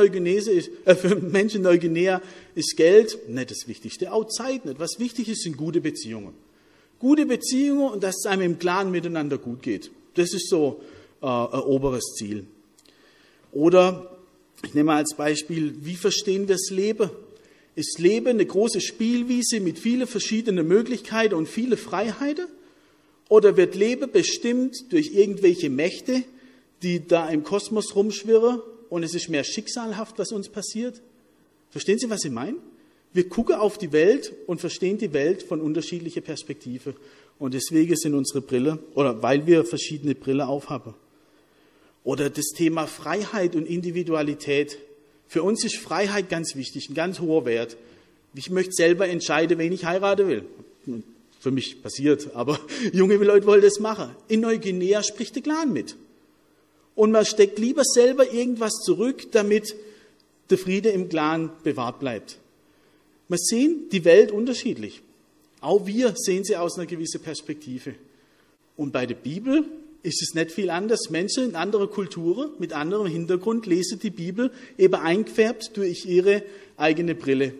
in Neuguinea ist Geld nicht das Wichtigste, auch Zeit nicht. Was wichtig ist, sind gute Beziehungen. Gute Beziehungen und dass es einem im Clan miteinander gut geht. Das ist so ein oberes Ziel. Oder, ich nehme mal als Beispiel, wie verstehen wir das Leben? Ist Leben eine große Spielwiese mit vielen verschiedenen Möglichkeiten und vielen Freiheiten? Oder wird Leben bestimmt durch irgendwelche Mächte, die da im Kosmos rumschwirren und es ist mehr schicksalhaft, was uns passiert? Verstehen Sie, was ich meine? Wir gucken auf die Welt und verstehen die Welt von unterschiedlichen Perspektiven. Und deswegen sind unsere Brille, oder weil wir verschiedene Brille aufhaben. Oder das Thema Freiheit und Individualität. Für uns ist Freiheit ganz wichtig, ein ganz hoher Wert. Ich möchte selber entscheiden, wen ich heiraten will. Für mich passiert, aber junge Leute wollen das machen. In Neuguinea spricht der Clan mit. Und man steckt lieber selber irgendwas zurück, damit der Friede im Clan bewahrt bleibt. Wir sehen die Welt unterschiedlich. Auch wir sehen sie aus einer gewissen Perspektive. Und bei der Bibel ist es nicht viel anders. Menschen in anderen Kulturen mit anderem Hintergrund lesen die Bibel eben eingefärbt durch ihre eigene Brille.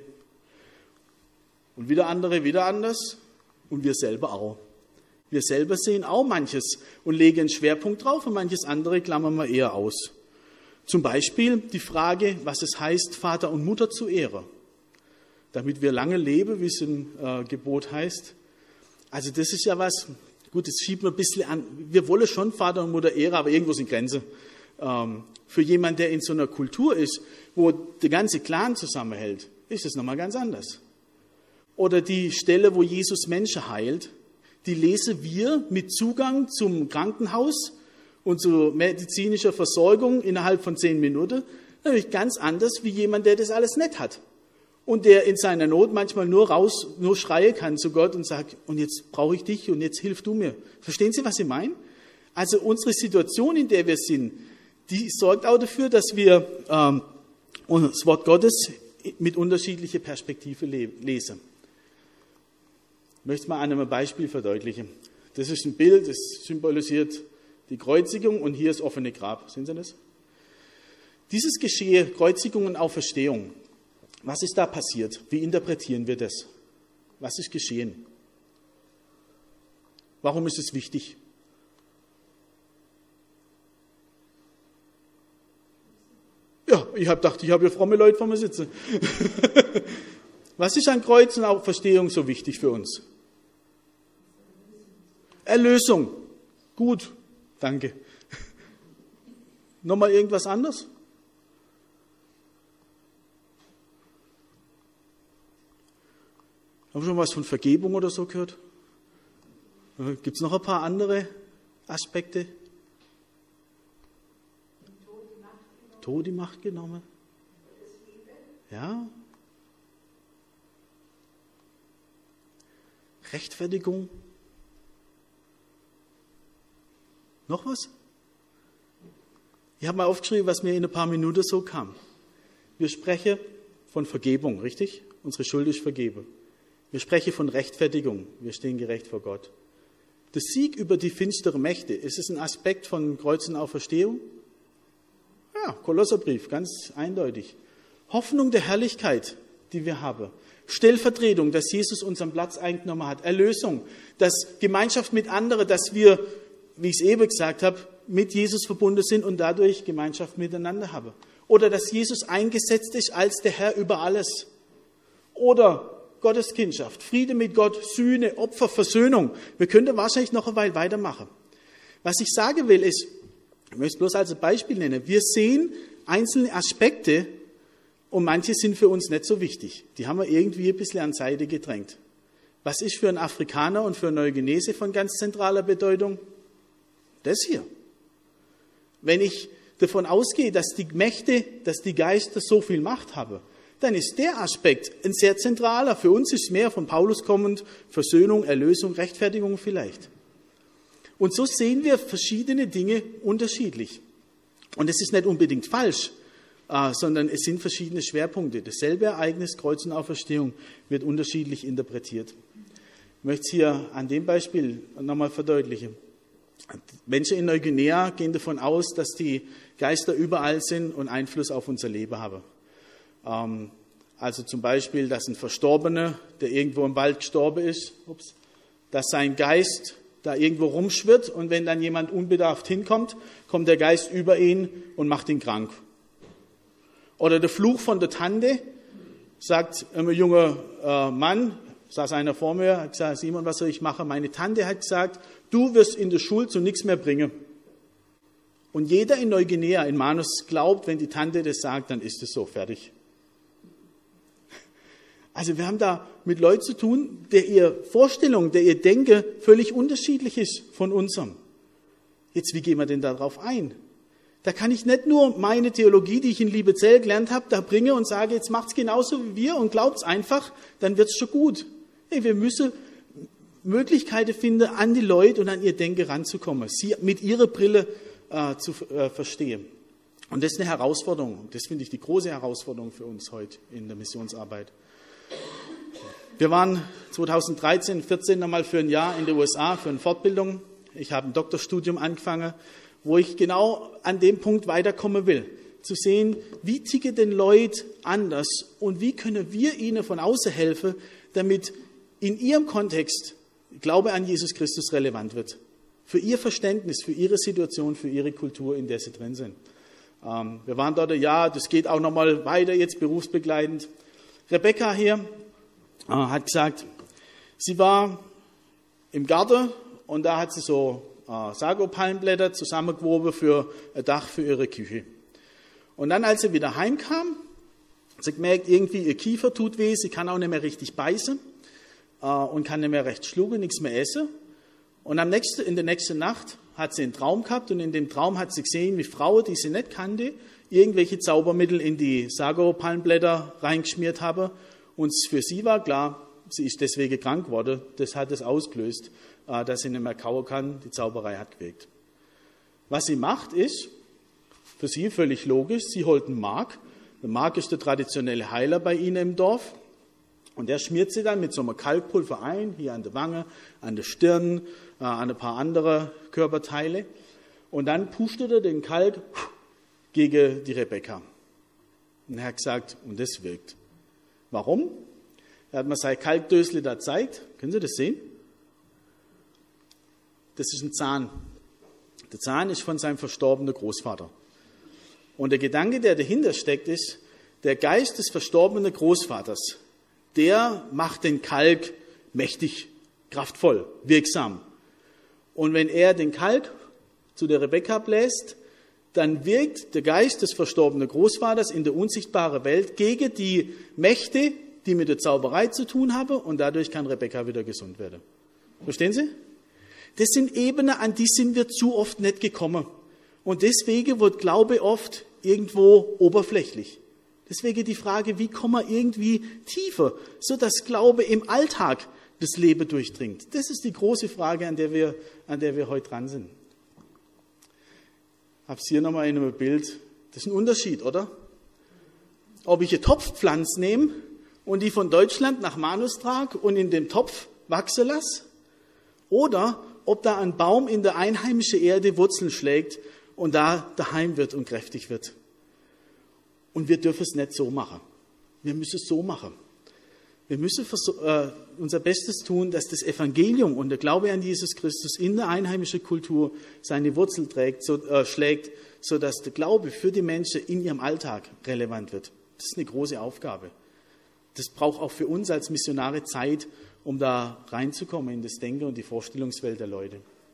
Und wieder andere wieder anders und wir selber auch. Wir selber sehen auch manches und legen einen Schwerpunkt drauf und manches andere klammern wir eher aus. Zum Beispiel die Frage, was es heißt, Vater und Mutter zu ehren. Damit wir lange leben, wie es im Gebot heißt. Also das ist ja was, gut, das schiebt man ein bisschen an. Wir wollen schon Vater und Mutter ehren, aber irgendwo sind Grenzen. Für jemanden, der in so einer Kultur ist, wo der ganze Clan zusammenhält, ist es nochmal ganz anders. Oder die Stelle, wo Jesus Menschen heilt, die lesen wir mit Zugang zum Krankenhaus und zu medizinischer Versorgung innerhalb von 10 Minuten, natürlich ganz anders wie jemand, der das alles nicht hat. Und der in seiner Not manchmal nur schreien kann zu Gott und sagt, und jetzt brauche ich dich und jetzt hilf du mir. Verstehen Sie, was ich meine? Also unsere Situation, in der wir sind, die sorgt auch dafür, dass wir das Wort Gottes mit unterschiedlicher Perspektive lesen. Ich möchte es mal an einem Beispiel verdeutlichen. Das ist ein Bild, das symbolisiert die Kreuzigung und hier das offene Grab. Sehen Sie das? Dieses Geschehen, Kreuzigung und Auferstehung, was ist da passiert? Wie interpretieren wir das? Was ist geschehen? Warum ist es wichtig? Ja, ich habe gedacht, ich habe hier fromme Leute vor mir sitzen. Was ist an Kreuz und Auferstehung so wichtig für uns? Erlösung. Gut, danke. Nochmal irgendwas anderes? Haben wir schon was von Vergebung oder so gehört? Gibt es noch ein paar andere Aspekte? Tod die Macht genommen. Ja. Rechtfertigung. Noch was? Ich habe mal aufgeschrieben, was mir in ein paar Minuten so kam. Wir sprechen von Vergebung, richtig? Unsere Schuld ist vergeben. Wir sprechen von Rechtfertigung. Wir stehen gerecht vor Gott. Der Sieg über die finsteren Mächte, ist es ein Aspekt von Kreuz und Auferstehung? Ja, Kolosserbrief, ganz eindeutig. Hoffnung der Herrlichkeit, die wir haben. Stellvertretung, dass Jesus unseren Platz eingenommen hat. Erlösung, dass Gemeinschaft mit anderen, dass wir, wie ich es eben gesagt habe, mit Jesus verbunden sind und dadurch Gemeinschaft miteinander haben. Oder dass Jesus eingesetzt ist als der Herr über alles. Oder Gottes Kindschaft, Friede mit Gott, Sühne, Opfer, Versöhnung. Wir könnten wahrscheinlich noch eine Weile weitermachen. Was ich sagen will ist, ich möchte es bloß als Beispiel nennen, wir sehen einzelne Aspekte und manche sind für uns nicht so wichtig. Die haben wir irgendwie ein bisschen an Seite gedrängt. Was ist für einen Afrikaner und für einen Neuguinese von ganz zentraler Bedeutung? Das hier. Wenn ich davon ausgehe, dass die Mächte, dass die Geister so viel Macht haben, dann ist der Aspekt ein sehr zentraler. Für uns ist mehr von Paulus kommend, Versöhnung, Erlösung, Rechtfertigung vielleicht. Und so sehen wir verschiedene Dinge unterschiedlich. Und es ist nicht unbedingt falsch, sondern es sind verschiedene Schwerpunkte. Dasselbe Ereignis, Kreuz und Auferstehung, wird unterschiedlich interpretiert. Ich möchte es hier an dem Beispiel nochmal verdeutlichen. Menschen in Neuguinea gehen davon aus, dass die Geister überall sind und Einfluss auf unser Leben haben. Also zum Beispiel, dass ein Verstorbener, der irgendwo im Wald gestorben ist, dass sein Geist da irgendwo rumschwirrt und wenn dann jemand unbedarft hinkommt, kommt der Geist über ihn und macht ihn krank. Oder der Fluch von der Tante, sagt ein junger Mann, saß einer vor mir, hat gesagt, Simon, was soll ich machen? Meine Tante hat gesagt, du wirst in der Schule zu nichts mehr bringen. Und jeder in Neuguinea, in Manus, glaubt, wenn die Tante das sagt, dann ist es so, fertig. Also wir haben da mit Leuten zu tun, der ihre Vorstellung, der ihr Denken völlig unterschiedlich ist von unserem. Jetzt, wie gehen wir denn darauf ein? Da kann ich nicht nur meine Theologie, die ich in Liebezell gelernt habe, da bringen und sage, jetzt macht's genauso wie wir und glaubt's einfach, dann wird's schon gut. Nee, wir müssen Möglichkeiten finden, an die Leute und an ihr Denken ranzukommen, sie mit ihrer Brille zu verstehen. Und das ist eine Herausforderung. Das finde ich die große Herausforderung für uns heute in der Missionsarbeit. Wir waren 2013, 14 nochmal für ein Jahr in den USA für eine Fortbildung. Ich habe ein Doktorstudium angefangen, wo ich genau an dem Punkt weiterkommen will. Zu sehen, wie ticken denn Leute anders und wie können wir ihnen von außen helfen, damit in ihrem Kontext Glaube an Jesus Christus relevant wird. Für ihr Verständnis, für ihre Situation, für ihre Kultur, in der sie drin sind. Wir waren dort ein Jahr, das geht auch nochmal weiter, jetzt berufsbegleitend. Rebecca hier hat gesagt, sie war im Garten und da hat sie so Sago-Palmblätter zusammengewoben für ein Dach für ihre Küche. Und dann, als sie wieder heimkam, hat sie gemerkt, irgendwie ihr Kiefer tut weh, sie kann auch nicht mehr richtig beißen und kann nicht mehr recht schlucken, nichts mehr essen. Und in der nächsten Nacht hat sie einen Traum gehabt und in dem Traum hat sie gesehen, wie Frauen, die sie nicht kannte, irgendwelche Zaubermittel in die Sago-Palmblätter reingeschmiert haben. Und für sie war klar, sie ist deswegen krank geworden. Das hat es ausgelöst, dass sie nicht mehr kauen kann. Die Zauberei hat gewirkt. Was sie macht ist, für sie völlig logisch, sie holt einen Mark. Der Mark ist der traditionelle Heiler bei ihnen im Dorf. Und der schmiert sie dann mit so einem Kalkpulver ein, hier an der Wange, an der Stirn, an ein paar andere Körperteile. Und dann pustet er den Kalk gegen die Rebecca. Und er hat gesagt, und das wirkt. Warum? Er hat mir sein Kalkdösle da gezeigt. Können Sie das sehen? Das ist ein Zahn. Der Zahn ist von seinem verstorbenen Großvater. Und der Gedanke, der dahinter steckt, ist, der Geist des verstorbenen Großvaters, der macht den Kalk mächtig, kraftvoll, wirksam. Und wenn er den Kalk zu der Rebecca bläst, dann wirkt der Geist des verstorbenen Großvaters in der unsichtbaren Welt gegen die Mächte, die mit der Zauberei zu tun haben, und dadurch kann Rebecca wieder gesund werden. Verstehen Sie? Das sind Ebenen, an die sind wir zu oft nicht gekommen. Und deswegen wird Glaube oft irgendwo oberflächlich. Deswegen die Frage, wie kommen wir irgendwie tiefer, so dass Glaube im Alltag das Leben durchdringt. Das ist die große Frage, an der wir heute dran sind. Ich habe es hier nochmal in einem Bild. Das ist ein Unterschied, oder? Ob ich eine Topfpflanze nehme und die von Deutschland nach Manus trage und in dem Topf wachsen lasse, oder ob da ein Baum in der einheimischen Erde Wurzeln schlägt und da daheim wird und kräftig wird. Und wir dürfen es nicht so machen. Wir müssen es so machen. Wir müssen unser Bestes tun, dass das Evangelium und der Glaube an Jesus Christus in der einheimischen Kultur seine Wurzel schlägt, sodass der Glaube für die Menschen in ihrem Alltag relevant wird. Das ist eine große Aufgabe. Das braucht auch für uns als Missionare Zeit, um da reinzukommen in das Denken und die Vorstellungswelt der Leute.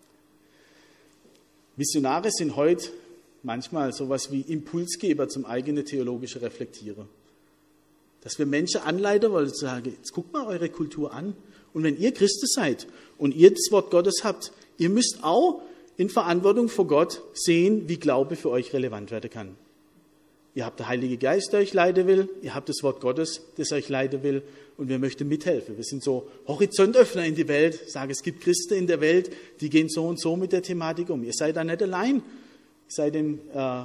Missionare sind heute manchmal sowas wie Impulsgeber zum eigenen theologischen Reflektieren. Dass wir Menschen anleiten wollen, zu sagen, jetzt guckt mal eure Kultur an. Und wenn ihr Christen seid und ihr das Wort Gottes habt, ihr müsst auch in Verantwortung vor Gott sehen, wie Glaube für euch relevant werden kann. Ihr habt den Heiligen Geist, der euch leiten will. Ihr habt das Wort Gottes, das euch leiten will. Und wir möchten mithelfen. Wir sind so Horizontöffner in die Welt. Ich sage, es gibt Christen in der Welt, die gehen so und so mit der Thematik um. Ihr seid da nicht allein. Ihr seid dem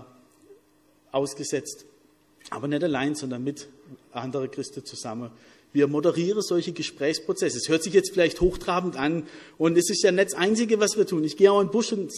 ausgesetzt. Aber nicht allein, sondern mit anderen Christen zusammen. Wir moderieren solche Gesprächsprozesse. Es hört sich jetzt vielleicht hochtrabend an. Und es ist ja nicht das Einzige, was wir tun. Ich gehe auch in den Busch und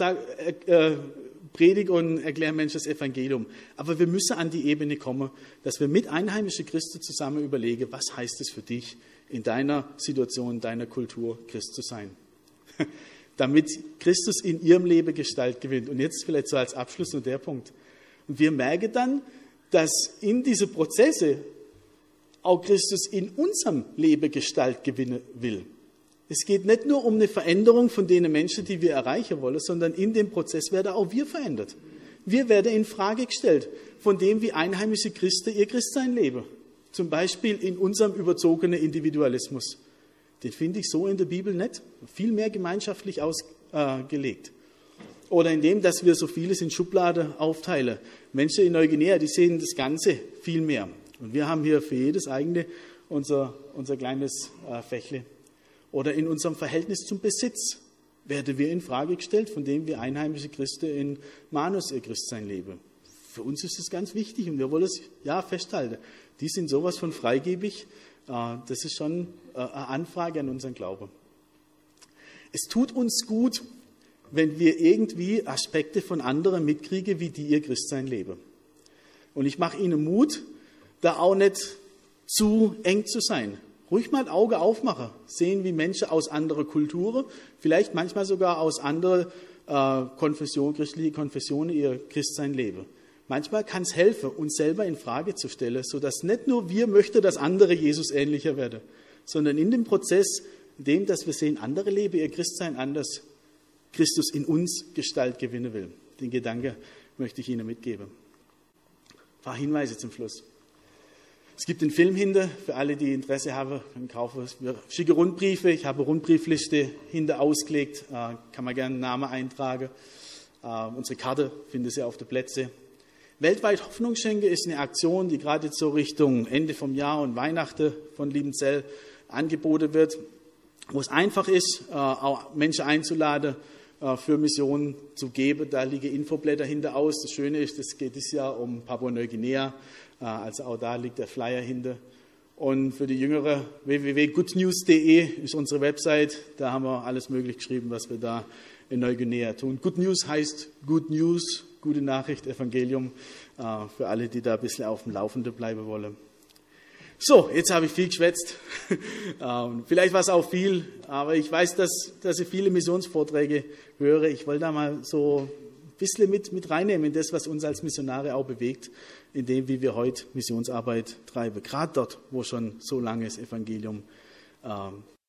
predige und erkläre Menschen das Evangelium. Aber wir müssen an die Ebene kommen, dass wir mit einheimischen Christen zusammen überlegen, was heißt es für dich, in deiner Situation, in deiner Kultur Christ zu sein. Damit Christus in ihrem Leben Gestalt gewinnt. Und jetzt vielleicht so als Abschluss nur der Punkt. Und wir merken dann, dass in diese Prozesse auch Christus in unserem Leben Gestalt gewinnen will. Es geht nicht nur um eine Veränderung von den Menschen, die wir erreichen wollen, sondern in dem Prozess werden auch wir verändert. Wir werden in Frage gestellt von dem, wie einheimische Christen ihr Christsein leben. Zum Beispiel in unserem überzogenen Individualismus. Den finde ich so in der Bibel nicht. Viel mehr gemeinschaftlich ausgelegt. Oder in dem, dass wir so vieles in Schubladen aufteilen. Menschen in Neuguinea, die sehen das Ganze viel mehr. Und wir haben hier für jedes eigene unser kleines Fächle. Oder in unserem Verhältnis zum Besitz werden wir in Frage gestellt, von dem wir einheimische Christen in Manus ihr Christsein leben. Für uns ist das ganz wichtig und wir wollen es festhalten. Die sind sowas von freigebig. Das ist schon eine Anfrage an unseren Glauben. Es tut uns gut, wenn wir irgendwie Aspekte von anderen mitkriegen, wie die ihr Christsein leben. Und ich mache Ihnen Mut, da auch nicht zu eng zu sein. Ruhig mal ein Auge aufmachen, sehen, wie Menschen aus anderen Kulturen, vielleicht manchmal sogar aus anderen christlichen Konfessionen ihr Christsein leben. Manchmal kann es helfen, uns selber in Frage zu stellen, sodass nicht nur wir möchten, dass andere Jesus ähnlicher werden, sondern in dem Prozess, in dem, dass wir sehen, andere leben ihr Christsein anders, Christus in uns Gestalt gewinnen will. Den Gedanke möchte ich Ihnen mitgeben. Ein paar Hinweise zum Schluss. Es gibt den Film hinter, für alle, die Interesse haben, können kaufen. Wir schicken Rundbriefe, ich habe eine Rundbriefliste hinter ausgelegt, kann man gerne einen Namen eintragen. Unsere Karte finden Sie auf den Plätzen. Weltweit Hoffnung schenken ist eine Aktion, die gerade so Richtung Ende vom Jahr und Weihnachten von Liebenzell angeboten wird, wo es einfach ist, auch Menschen einzuladen, für Missionen zu geben. Da liegen Infoblätter hinter aus. Das Schöne ist, es geht dieses Jahr um Papua-Neuguinea. Also auch da liegt der Flyer hinter. Und für die Jüngere, www.goodnews.de ist unsere Website. Da haben wir alles möglich geschrieben, was wir da in Neuguinea tun. Good News heißt Good News, gute Nachricht, Evangelium, für alle, die da ein bisschen auf dem Laufenden bleiben wollen. So, jetzt habe ich viel geschwätzt. Vielleicht war es auch viel, aber ich weiß, dass ich viele Missionsvorträge höre. Ich wollte da mal so ein bisschen mit reinnehmen in das, was uns als Missionare auch bewegt, in dem, wie wir heute Missionsarbeit treiben. Gerade dort, wo schon so lange das Evangelium